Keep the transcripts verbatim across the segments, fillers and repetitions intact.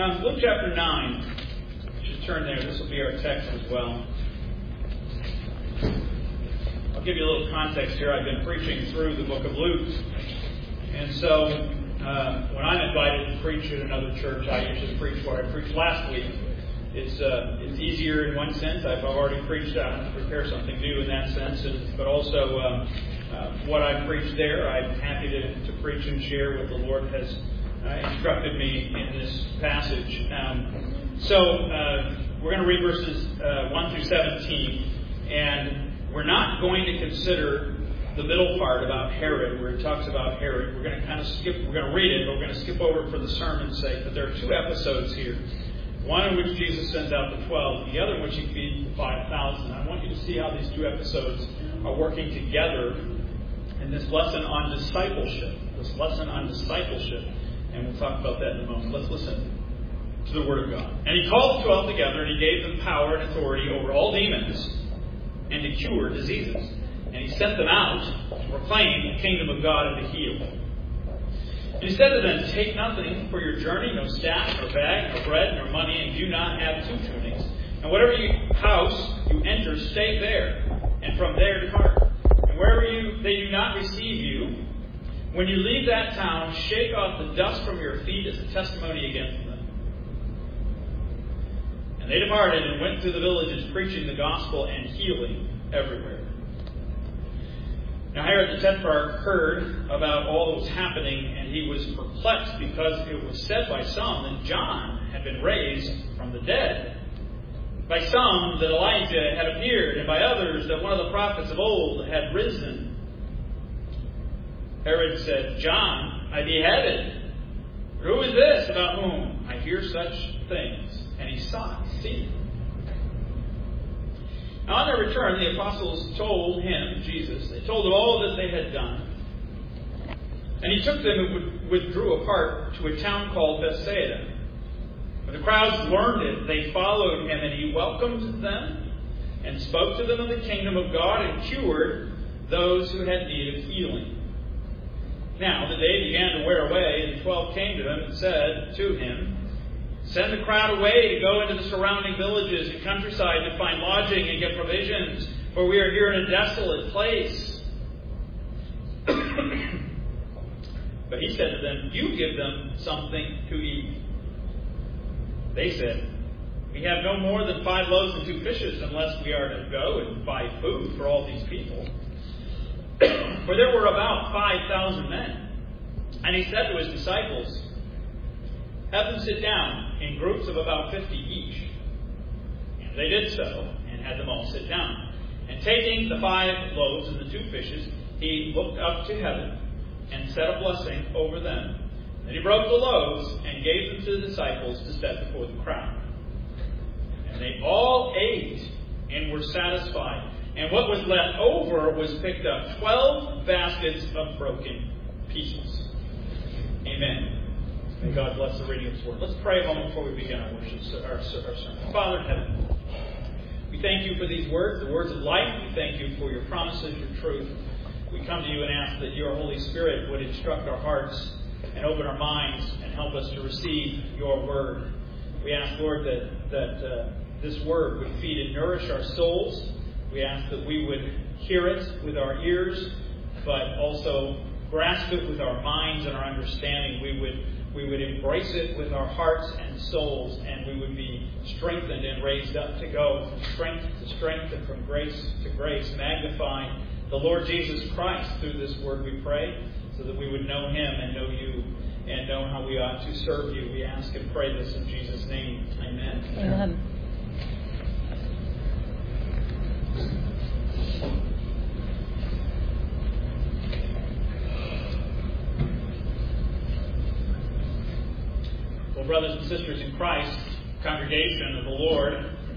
Um, Luke chapter nine. You should turn there. This will be our text as well. I'll give you a little context here. I've been preaching through the book of Luke. And so, uh, when I'm invited to preach at another church, I usually preach what I preached last week. It's uh, it's easier in one sense. I've already preached. I have to prepare something new in that sense. And, but also, um, uh, what I preached there, I'm happy to, to preach and share what the Lord has uh, instructed me in this passage. Um, so, uh, we're going to read verses uh, one through seventeen. And we're not going to consider the middle part about Herod, where it talks about Herod. We're going to kind of skip, we're going to read it, but we're going to skip over it for the sermon's sake. But there are two episodes here. One in which Jesus sends out the twelve, and the other in which he feeds the five thousand. I want you to see how these two episodes are working together in this lesson on discipleship. This lesson on discipleship. And we'll talk about that in a moment. Let's listen to the Word of God. And he called the twelve together, and he gave them power and authority over all demons and to cure diseases. And he sent them out to proclaim the kingdom of God and to heal. And he said to them, take nothing for your journey, no staff, nor bag, nor bread, nor money, and do not have two tunics. And whatever you, house you enter, stay there, and from there depart. And wherever you they do not receive you, when you leave that town, shake off the dust from your feet as a testimony against them. And they departed and went through the villages, preaching the gospel and healing everywhere. Now Herod the Tetrarch heard about all that was happening, and he was perplexed because it was said by some that John had been raised from the dead, by some that Elijah had appeared, and by others that one of the prophets of old had risen. Herod said, John I beheaded. Who is this about whom I hear such things? And he sought to see him. Now on their return, the apostles told him, Jesus, they told him all that they had done. And he took them and withdrew apart to a town called Bethsaida. When the crowds learned it, they followed him, and he welcomed them and spoke to them of the kingdom of God and cured those who had need of healing. Now the day began to wear away, and the twelve came to him and said to him, send the crowd away to go into the surrounding villages and countryside to find lodging and get provisions, for we are here in a desolate place. But he said to them, you give them something to eat. They said, we have no more than five loaves and two fishes, unless we are to go and buy food for all these people. For there were about five thousand men. And he said to his disciples, have them sit down in groups of about fifty each. And they did so, and had them all sit down. And taking the five loaves and the two fishes, he looked up to heaven and said a blessing over them. Then he broke the loaves and gave them to the disciples to set before the crowd. And they all ate and were satisfied. And what was left over was picked up, twelve baskets of broken pieces. Amen. May God bless the reading of His Word. Let's pray a moment before we begin our worship, our, our sermon. Father in heaven, we thank you for these words, the words of life. We thank you for your promises, your truth. We come to you and ask that your Holy Spirit would instruct our hearts and open our minds and help us to receive your word. We ask, Lord, that, that uh, this word would feed and nourish our souls. We ask that we would hear it with our ears, but also grasp it with our minds and our understanding. We would we would embrace it with our hearts and souls, and we would be strengthened and raised up to go from strength to strength and from grace to grace, magnifying the Lord Jesus Christ through this word, we pray, so that we would know Him and know you and know how we ought to serve you. We ask and pray this in Jesus' name. Amen. Amen. Well, brothers and sisters in Christ, congregation of the Lord,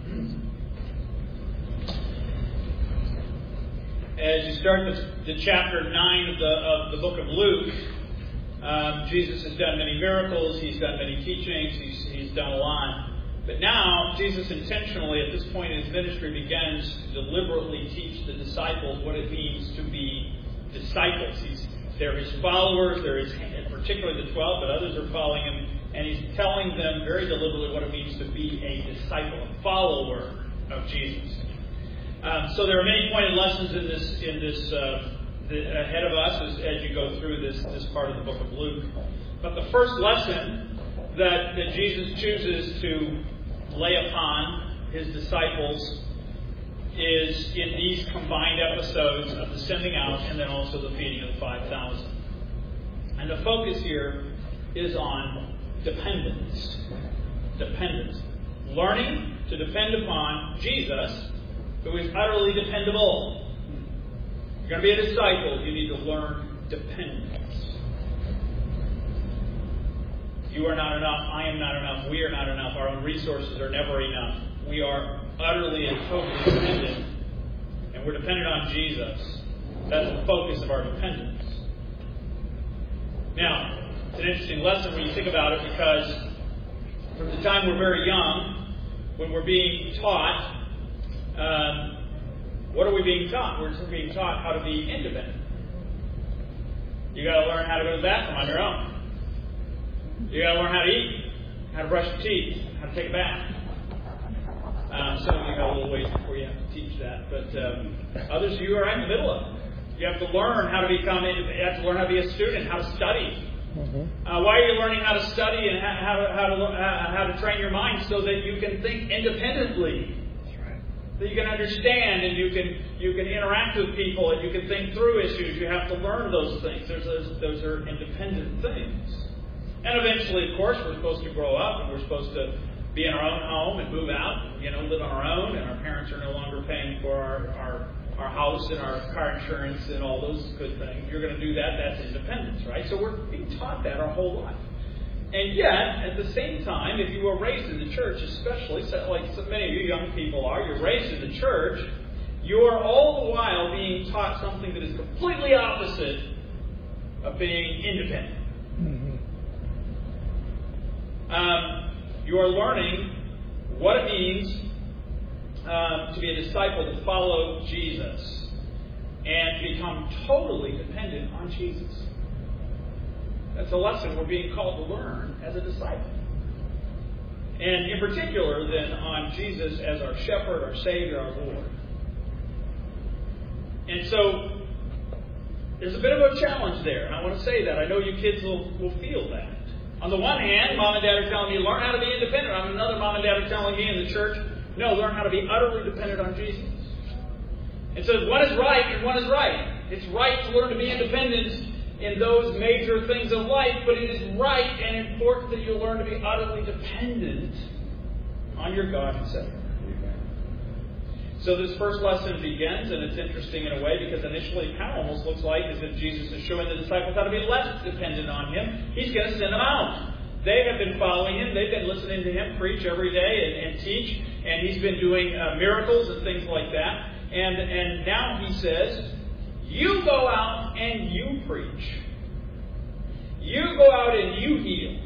as you start the, the chapter nine of the, of the book of Luke, um, Jesus has done many miracles, He's done many teachings, He's, he's done a lot. But now, Jesus intentionally, at this point in His ministry, begins to deliberately teach the disciples what it means to be disciples. He's, they're His followers, they're his, particularly the twelve, but others are following Him. And he's telling them very deliberately what it means to be a disciple, a follower of Jesus. Um, so there are many pointed lessons in this in this uh, the, ahead of us as, as you go through this, this part of the book of Luke. But the first lesson that, that Jesus chooses to lay upon his disciples is in these combined episodes of the sending out and then also the feeding of the five thousand. And the focus here is on dependence. Dependence. Learning to depend upon Jesus, who is utterly dependable. If you're going to be a disciple, you need to learn dependence. You are not enough. I am not enough. We are not enough. Our own resources are never enough. We are utterly and totally dependent. And we're dependent on Jesus. That's the focus of our dependence. Now, it's an interesting lesson when you think about it, because from the time we're very young, when we're being taught, um, what are we being taught? We're just being taught how to be independent. You got to learn how to go to the bathroom on your own. You got to learn how to eat, how to brush your teeth, how to take a bath. Um, some of you have a little ways before you have to teach that, but um, others of you are right in the middle of it. You have to learn how to become. You have to learn how to be a student, how to study. Mm-hmm. Uh, why are you learning how to study and how, how to how to uh, how to train your mind so that you can think independently? That you can understand and you can you can interact with people and you can think through issues. You have to learn those things. There's those, those are independent things. And eventually, of course, we're supposed to grow up and we're supposed to be in our own home and move out, you know, live on our own, and our parents are no longer paying for our, our, our house and our car insurance and all those good things. If you're going to do that, that's independence, right? So we're being taught that our whole life. And yet, at the same time, if you were raised in the church, especially, like so many of you young people are, you're raised in the church, you're all the while being taught something that is completely opposite of being independent. Mm-hmm. Um, you are learning what it means um, to be a disciple, to follow Jesus, and to become totally dependent on Jesus. That's a lesson we're being called to learn as a disciple. And in particular, then, on Jesus as our shepherd, our Savior, our Lord. And so, there's a bit of a challenge there. And I want to say that. I know you kids will, will feel that. On the one hand, mom and dad are telling you, learn how to be independent. On another, mom and dad are telling me in the church, no, learn how to be utterly dependent on Jesus. And so one is right and one is right. It's right to learn to be independent in those major things of life, but it is right and important that you learn to be utterly dependent on your God and Savior. So this first lesson begins, and it's interesting in a way because initially it kind of almost looks like as if Jesus is showing the disciples how to be less dependent on Him. He's going to send them out. They have been following Him. They've been listening to Him preach every day and, and teach, and He's been doing uh, miracles and things like that. And, and now He says, you go out and you preach. You go out and you heal.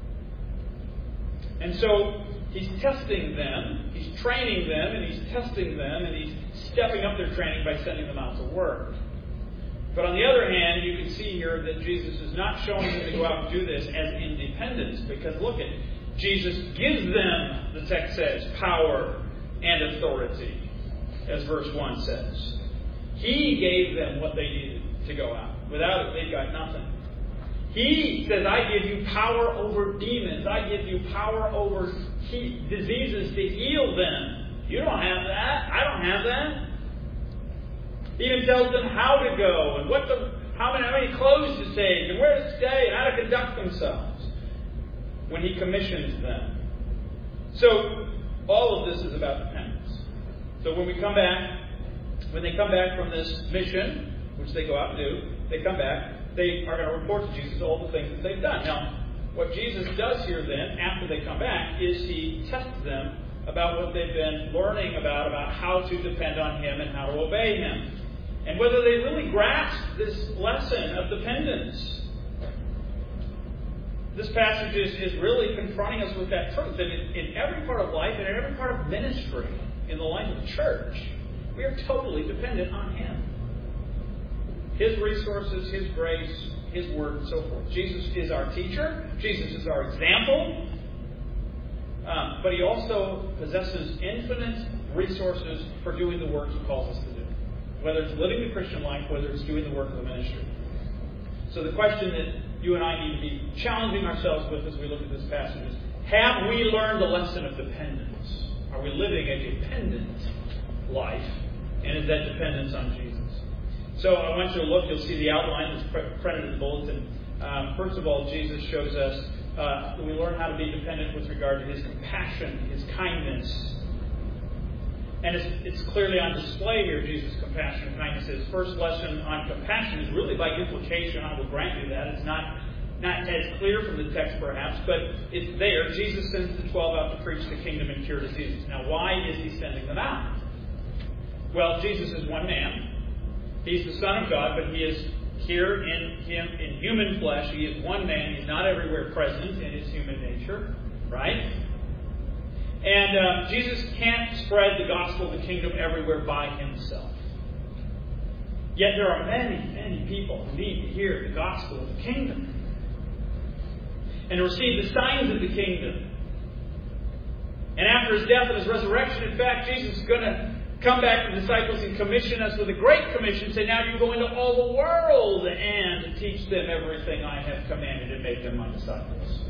And so He's testing them, He's training them, and He's testing them, and He's stepping up their training by sending them out to work. But on the other hand, you can see here that Jesus is not showing them to go out and do this as independence, because look at, Jesus gives them, the text says, power and authority, as verse one says. He gave them what they needed to go out. Without it, they got nothing. He says, I give you power over demons. I give you power over he- diseases to heal them. You don't have that. I don't have that. He even tells them how to go and what the, how many, how many clothes to take and where to stay and how to conduct themselves when He commissions them. So all of this is about dependence. So when we come back, when they come back from this mission, which they go out and do, they come back, they are going to report to Jesus all the things that they've done. Now, what Jesus does here then, after they come back, is He tests them about what they've been learning about, about how to depend on Him and how to obey Him. And whether they really grasp this lesson of dependence. This passage is, is really confronting us with that truth that in, in every part of life and in every part of ministry in the life of the church, we are totally dependent on Him. His resources, His grace, His word, and so forth. Jesus is our teacher. Jesus is our example. Um, but he also possesses infinite resources for doing the work he calls us to do. Whether it's living the Christian life, whether it's doing the work of the ministry. So the question that you and I need to be challenging ourselves with as we look at this passage is, have we learned the lesson of dependence? Are we living a dependent life? And is that dependence on Jesus? So I want you to look. You'll see the outline that's printed in the bulletin. Um, first of all, Jesus shows us uh, that we learn how to be dependent with regard to His compassion, His kindness. And it's, it's clearly on display here, Jesus' compassion and kindness. His first lesson on compassion is really by implication. I will grant you that. It's not, not as clear from the text, perhaps, but it's there. Jesus sends the twelve out to preach the kingdom and cure diseases. Now, why is He sending them out? Well, Jesus is one man. He's the Son of God, but He is here in him in human flesh. He is one man. He's not everywhere present in His human nature, right? And uh, Jesus can't spread the gospel of the kingdom everywhere by Himself. Yet there are many, many people who need to hear the gospel of the kingdom and to receive the signs of the kingdom. And after His death and His resurrection, in fact, Jesus is going to come back to the disciples and commission us with a great commission. Say, now you go into all the world and teach them everything I have commanded and make them my disciples.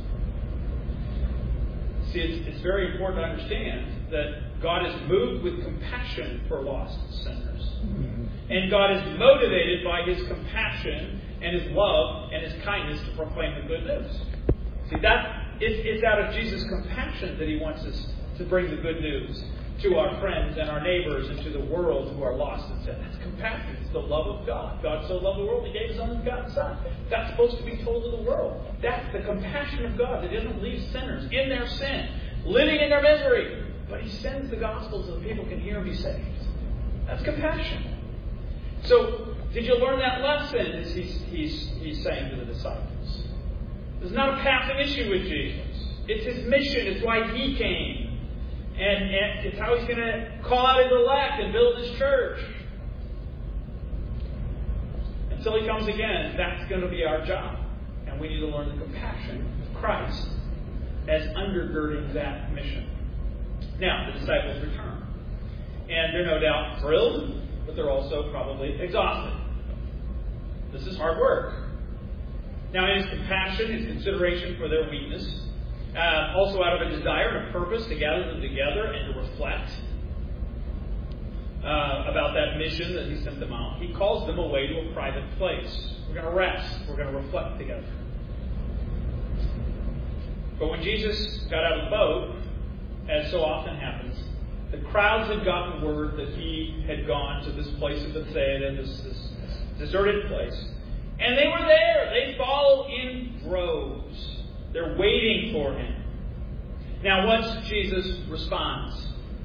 See, it's, it's very important to understand that God is moved with compassion for lost sinners. Mm-hmm. And God is motivated by His compassion and His love and His kindness to proclaim the good news. See, that it's, it's out of Jesus' compassion that He wants us to bring the good news to our friends and our neighbors and to the world who are lost in sin. That's compassion. It's the love of God. God so loved the world, He gave His only begotten Son. That's supposed to be told to the world. That's the compassion of God that doesn't leave sinners in their sin, living in their misery. But He sends the gospel so that people can hear and be saved. That's compassion. So, did you learn that lesson? As he's, he's, he's saying to the disciples. This is not a passing issue with Jesus. It's His mission. It's why He came. And, and it's how He's going to call out His elect and build His church. Until He comes again, that's going to be our job. And we need to learn the compassion of Christ as undergirding that mission. Now, the disciples return. And they're no doubt thrilled, but they're also probably exhausted. This is hard work. Now, in His compassion, His consideration for their weakness, Uh, also out of a desire and a purpose to gather them together and to reflect uh, about that mission that He sent them out, He calls them away to a private place. We're going to rest. We're going to reflect together. But when Jesus got out of the boat, as so often happens, the crowds had gotten word that He had gone to this place of Bethsaida, this, this deserted place. And they were there. They followed in droves. They're waiting for Him. Now, once Jesus responds.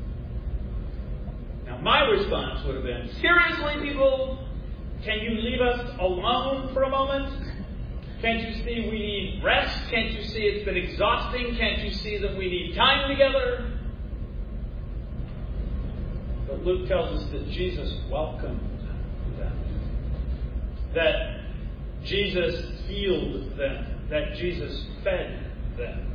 Now, my response would have been, seriously, people, can you leave us alone for a moment? Can't you see we need rest? Can't you see it's been exhausting? Can't you see that we need time together? But Luke tells us that Jesus welcomed them. That Jesus healed them. That Jesus fed them.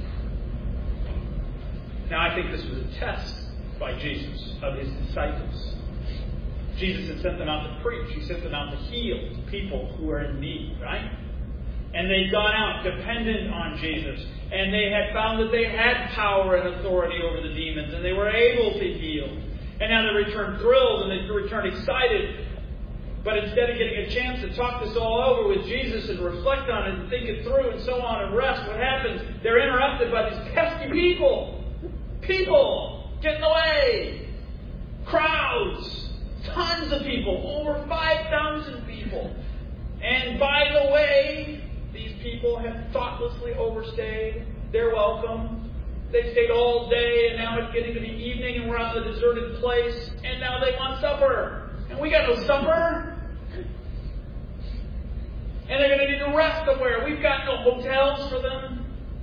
Now, I think this was a test by Jesus of His disciples. Jesus had sent them out to preach. He sent them out to heal people who are in need, right? And they'd gone out dependent on Jesus. And they had found that they had power and authority over the demons. And they were able to heal. And now they returned thrilled and they returned excited. But instead of getting a chance to talk this all over with Jesus and reflect on it and think it through and so on and rest, what happens? They're interrupted by these pesky people. People getting away. Crowds. Tons of people. Over five thousand people. And by the way, these people have thoughtlessly overstayed their welcome. They stayed all day and now it's getting to the evening and we're on the deserted place and now they want supper. And we got no supper. And they're going to need to rest somewhere. We've got no hotels for them.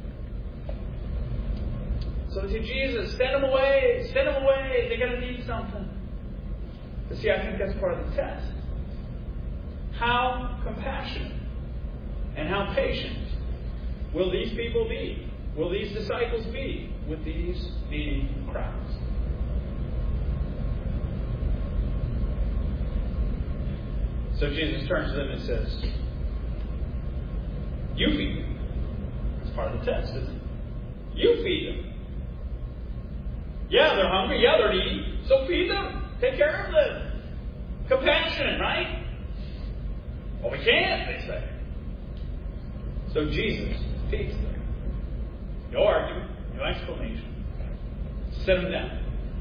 So they say, Jesus, send them away. Send them away. They're going to need something. But see, I think that's part of the test. How compassionate and how patient will these people be? Will these disciples be with these needy crowds? So Jesus turns to them and says, you feed them. That's part of the test, isn't it? You feed them. Yeah, they're hungry. Yeah, they're needy. So feed them. Take care of them. Compassion, right? Well, we can't, they say. So Jesus feeds them. No argument. No explanation. Sit them down.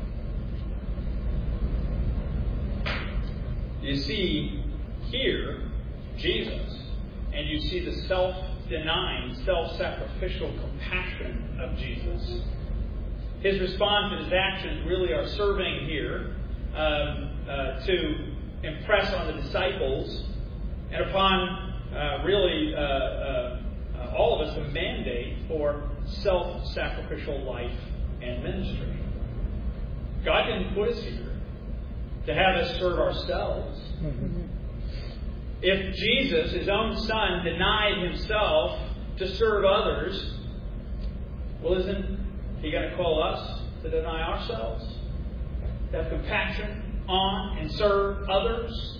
You see here Jesus, and you see the self-denying, self-sacrificial compassion of Jesus. His response and his actions really are serving here um, uh, to impress on the disciples and upon uh, really uh, uh, uh, all of us a mandate for self-sacrificial life and ministry. God didn't put us here to have us serve ourselves. Mm-hmm. If Jesus, his own Son, denied himself to serve others, well, isn't he going to call us to deny ourselves? To have compassion on and serve others?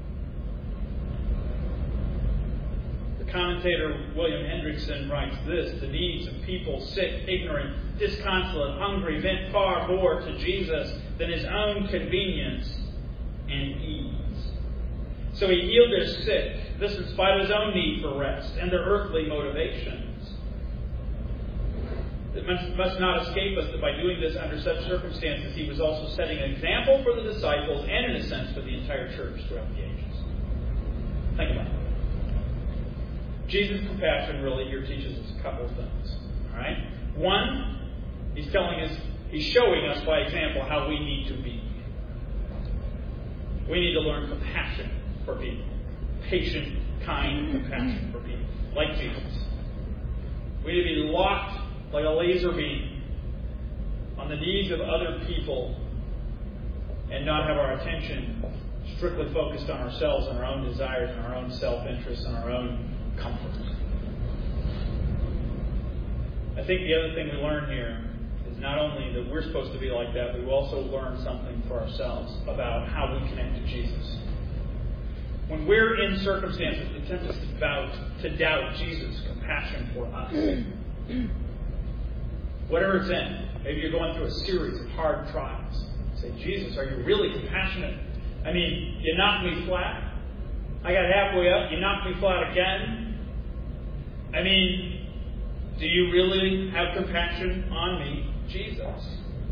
The commentator William Hendrickson writes this: the needs of people sick, ignorant, disconsolate, hungry, bent far more to Jesus than his own convenience and ease. So he healed their sick, this in spite of his own need for rest and their earthly motivations. It must, must not escape us that by doing this under such circumstances, he was also setting an example for the disciples and, in a sense, for the entire church throughout the ages. Think about it. Jesus' compassion really here teaches us a couple of things. All right? One, he's telling us, he's showing us by example how we need to be. We need to learn compassion for people. Patient, kind compassion for people. Like Jesus. We need to be locked like a laser beam on the needs of other people and not have our attention strictly focused on ourselves and our own desires and our own self-interest and our own comfort. I think the other thing we learn here is not only that we're supposed to be like that, but we also learn something for ourselves about how we connect to Jesus. When we're in circumstances that tempt us to doubt, to doubt Jesus' compassion for us, whatever it's in, maybe you're going through a series of hard trials. Say, Jesus, are you really compassionate? I mean, you knocked me flat. I got halfway up. You knocked me flat again. I mean, do you really have compassion on me, Jesus?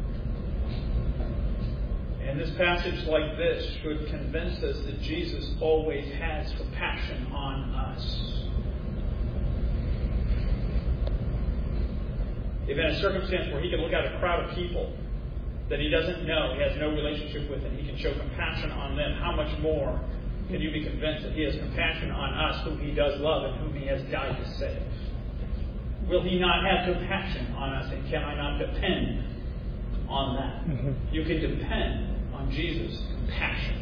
And this passage like this should convince us that Jesus always has compassion on us. If in a circumstance where he can look at a crowd of people that he doesn't know, he has no relationship with, and he can show compassion on them, how much more can you be convinced that he has compassion on us, whom he does love and whom he has died to save? Will he not have compassion on us, and can I not depend on that? Mm-hmm. You can depend on Jesus' compassion.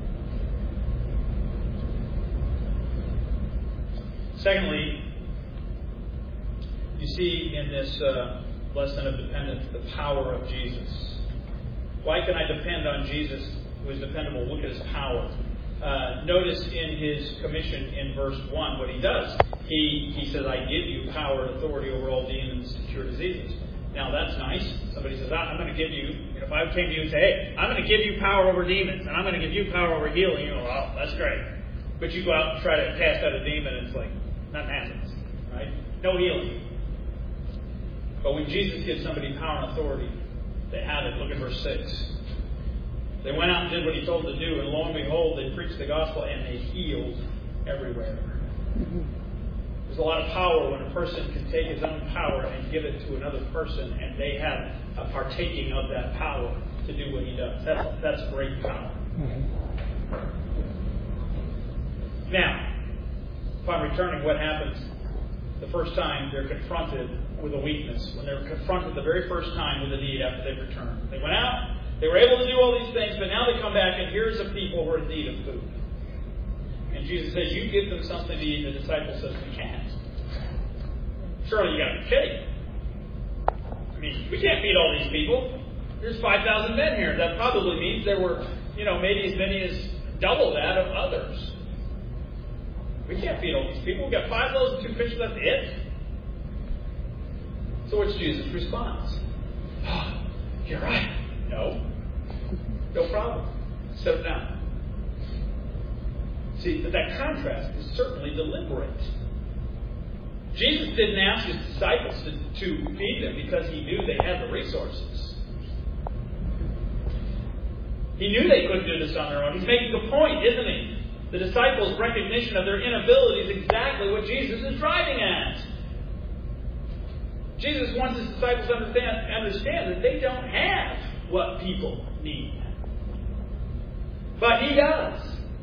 Mm-hmm. Secondly, you see in this uh, lesson of dependence the power of Jesus. Why can I depend on Jesus, who is dependable? Look at his power. Uh, notice in his commission in verse one what he does. He he says, I give you power and authority over all demons to cure diseases. Now that's nice. Somebody says, I'm going to give you, you know, if I came to you and say, hey, I'm going to give you power over demons, and I'm going to give you power over healing, you go, oh, that's great. But you go out and try to cast out a demon, and it's like, nothing happens. Right? No healing. But when Jesus gives somebody power and authority, they have it. Look at verse six. They went out and did what he told them to do, and lo and behold, they preached the gospel and they healed everywhere. Mm-hmm. There's a lot of power when a person can take his own power and give it to another person, and they have a partaking of that power to do what he does. That's, that's great power. Mm-hmm. Now, upon returning, what happens the first time they're confronted with a weakness? When they're confronted the very first time with a need after they've returned. They went out. They were able to do all these things, but now they come back and here's a people who are in need of food. And Jesus says, you give them something to eat. The disciple says, we can't. Surely you got to be kidding. I mean, we can't feed all these people. There's five thousand men here. That probably means there were, you know, maybe as many as double that of others. We can't feed all these people. We've got five loaves and two fishes. That's it. So what's Jesus' response? Oh, you're right. No. No problem. Sit down. See, but that contrast is certainly deliberate. Jesus didn't ask his disciples to, to feed them because he knew they had the resources. He knew they couldn't do this on their own. He's making a point, isn't he? The disciples' recognition of their inability is exactly what Jesus is driving at. Jesus wants his disciples to understand, understand that they don't have what people need. But he does.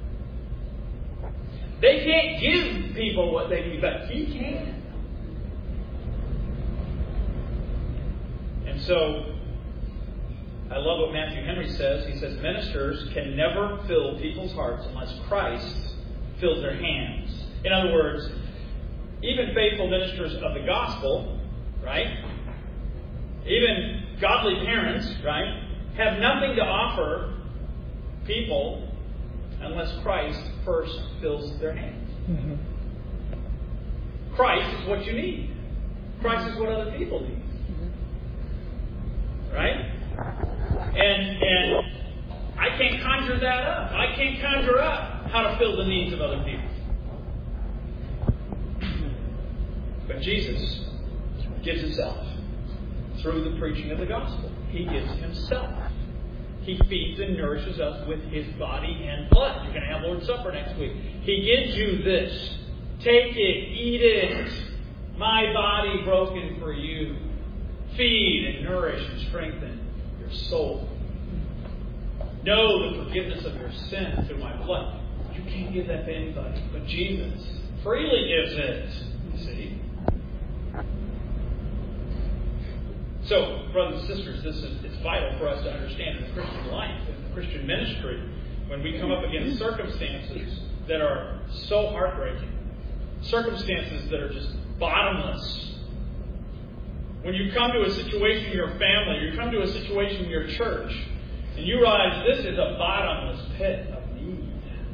They can't give people what they need, but he can. And so, I love what Matthew Henry says. He says, ministers can never fill people's hearts unless Christ fills their hands. In other words, even faithful ministers of the gospel, right? Even godly parents, right? Have nothing to offer people unless Christ first fills their hands. Mm-hmm. Christ is what you need. Christ is what other people need. Right? And and I can't conjure that up. I can't conjure up how to fill the needs of other people. But Jesus gives himself through the preaching of the gospel. He gives himself. He feeds and nourishes us with his body and blood. You're going to have Lord's Supper next week. He gives you this. Take it, eat it. My body broken for you. Feed and nourish and strengthen your soul. Know the forgiveness of your sin through my blood. You can't give that to anybody, but Jesus freely gives it. You see? So, brothers and sisters, this is it's vital for us to understand in the Christian life, in the Christian ministry, when we come up against circumstances that are so heartbreaking, circumstances that are just bottomless. When you come to a situation in your family, you come to a situation in your church, and you realize this is a bottomless pit of need.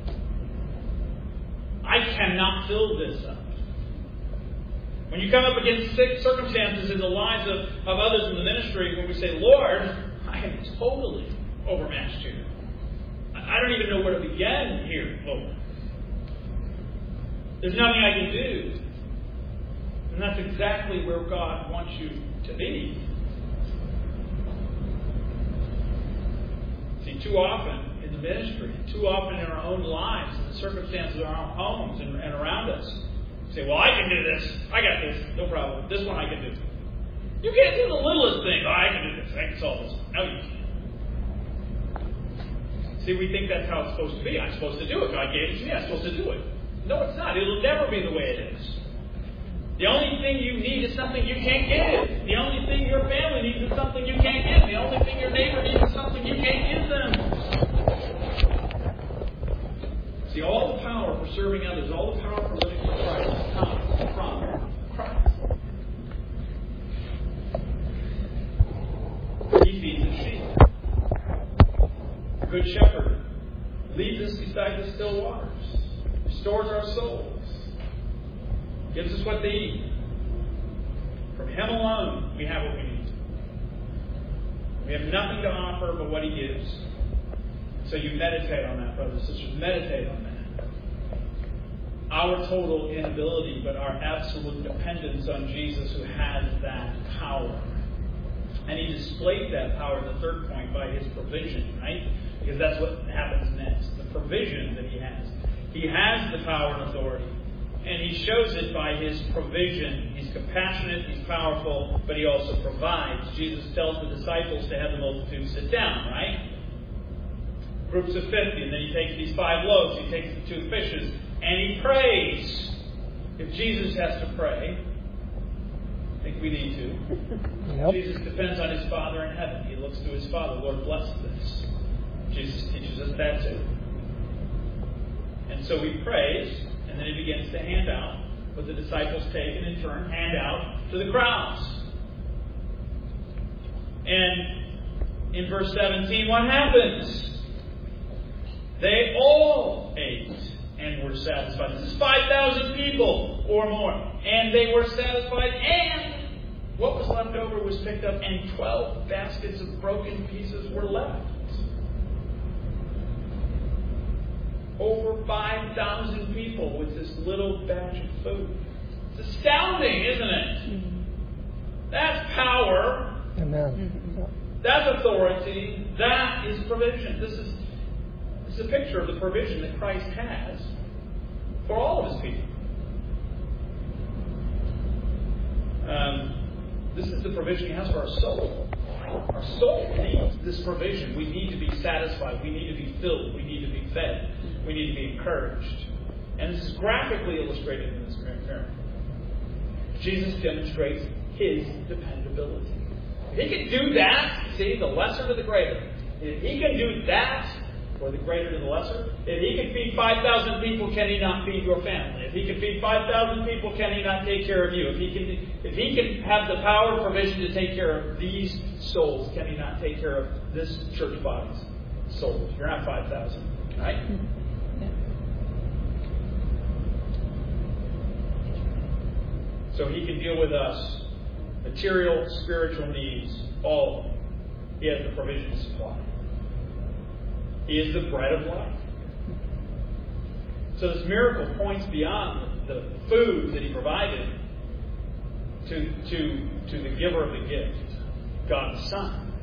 I cannot fill this up. When you come up against circumstances in the lives of, of others in the ministry, when we say, Lord, I am totally overmatched here. I don't even know where to begin here, Lord. There's nothing I can do. And that's exactly where God wants you to be. See, too often in the ministry, too often in our own lives, in the circumstances of our own homes and, and around us, say, well, I can do this. I got this. No problem. This one I can do. You can't do the littlest thing. Oh, I can do this. I can solve this. No, you can't. See, we think that's how it's supposed to be. I'm supposed to do it. God gave it to me. I'm supposed to do it. No, it's not. It'll never be the way it is. The only thing you need is something you can't give. The only thing your family needs is something you can't give. The only thing your neighbor needs is something you can't give them. See, all the power for serving others, all the power for living for Christ comes from Christ. He feeds the sheep. Good shepherd leads us beside the still waters, restores our souls, gives us what they need. From him alone, we have what we need. We have nothing to offer but what he gives. So you meditate on that, brothers and sisters. Meditate on that. Our total inability, but our absolute dependence on Jesus, who has that power. And he displayed that power in the third point by his provision, right? Because that's what happens next. The provision that he has. He has the power and authority. And he shows it by his provision. He's compassionate, he's powerful, but he also provides. Jesus tells the disciples to have the multitude sit down, right? Groups of fifty, and then he takes these five loaves, he takes the two fishes, and he prays. If Jesus has to pray, I think we need to. Yep. Jesus depends on his Father in heaven. He looks to his Father. Lord, bless this. Jesus teaches us that too. And so he prays, and then he begins to hand out what the disciples take and in turn hand out to the crowds. And in verse seventeen, what happens? They all ate and were satisfied. This is five thousand people or more. And they were satisfied, and what was left over was picked up, and twelve baskets of broken pieces were left. Over five thousand people with this little batch of food. It's astounding, isn't it? That's power. Amen. That's authority. That is provision. This is, this is a picture of the provision that Christ has for all of His people. Um, this is the provision He has for our soul. Our soul needs this provision. We need to be satisfied. We need to be filled. We need to be fed. We need to be encouraged. And this is graphically illustrated in this miracle. Jesus demonstrates His dependability. If He can do that, see, the lesser to the greater. If He can do that, or the greater to the lesser, if He can feed five thousand people, can He not feed your family? If He can feed five thousand people, can He not take care of you? If He can, if He can have the power and provision to take care of these souls, can He not take care of this church body's souls? You're not five thousand, right? So He can deal with us, material, spiritual needs, all of them. He has the provision to supply. He is the bread of life. So this miracle points beyond the food that He provided to, to, to the giver of the gift, God the Son.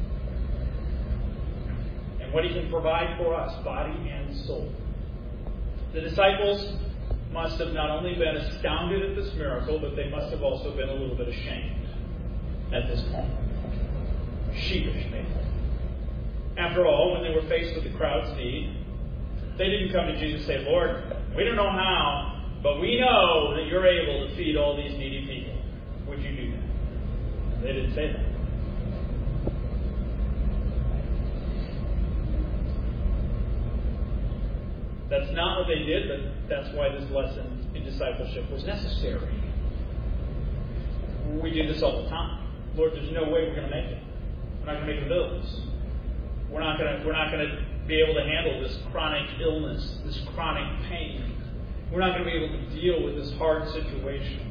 And what He can provide for us, body and soul. The disciples must have not only been astounded at this miracle, but they must have also been a little bit ashamed at this point. Sheepish, maybe. After all, when they were faced with the crowd's need, they didn't come to Jesus and say, Lord, we don't know how, but we know that you're able to feed all these needy people. Would you do that? They didn't say that. That's not what they did, but that's why this lesson in discipleship was necessary. We do this all the time. Lord, there's no way we're going to make it. We're not going to make the bills. We're not going to, we're not going to be able to handle this chronic illness, this chronic pain. We're not going to be able to deal with this hard situation.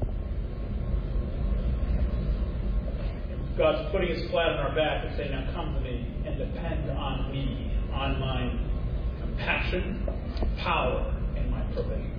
God's putting His flat on our back and saying, now come to me and depend on me, on my compassion, power, and my provision.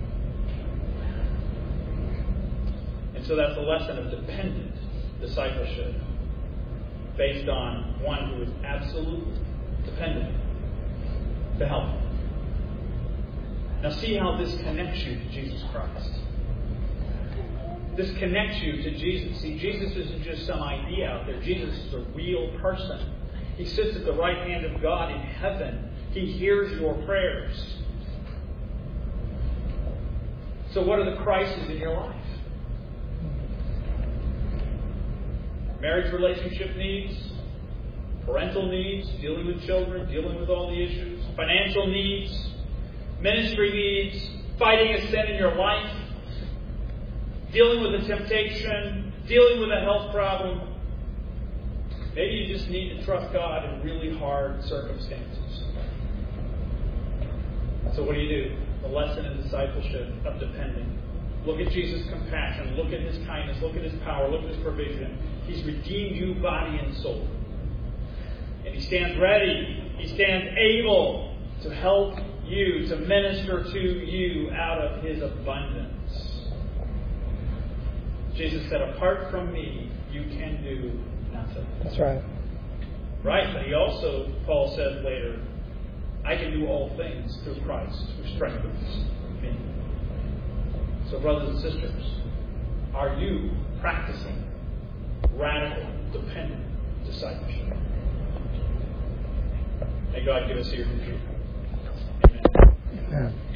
And so that's the lesson of dependent discipleship, based on one who is absolutely dependent to help. Now see how this connects you to Jesus Christ. This connects you to Jesus. See, Jesus isn't just some idea out there. Jesus is a real person. He sits at the right hand of God in heaven. He hears your prayers. So what are the crises in your life? Marriage relationship needs, parental needs, dealing with children, dealing with all the issues, financial needs, ministry needs, fighting a sin in your life, dealing with a temptation, dealing with a health problem. Maybe you just need to trust God in really hard circumstances. So what do you do? The lesson in discipleship of depending. Look at Jesus' compassion. Look at His kindness. Look at His power. Look at His provision. He's redeemed you body and soul. And He stands ready. He stands able to help you, to minister to you out of His abundance. Jesus said, apart from me, you can do nothing. That's right. Right, but He also, Paul said later, I can do all things through Christ who strengthens me. So brothers and sisters, are you practicing radical, dependent discipleship? May God give us ear to hear. Amen. Amen.